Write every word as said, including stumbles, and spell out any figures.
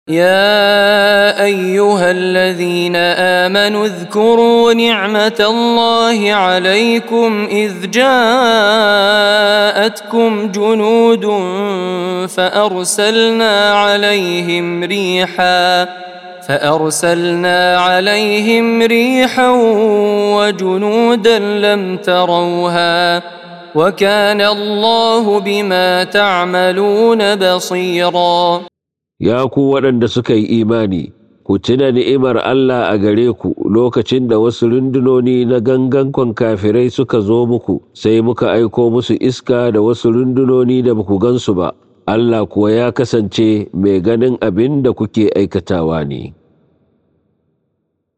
يا أيها الذين آمنوا اذكروا نعمة الله عليكم إذ جاءتكم جنود فأرسلنا عليهم ريحا فأرسلنا عليهم ريحا وجنودا لم تروها وكان الله بما تعملون بصيرا. Ya ku waɗanda suka yi imani, ku tuna ni'imar Allah a gare ku lokacin da wasu rundunoni na gangankon kafirai suka zo muku, sai muka aiko musu iska da wasu rundunoni da baku gansu ba, Allah kuwa ya kasance mai ganin abin da kuke aikatawa ne.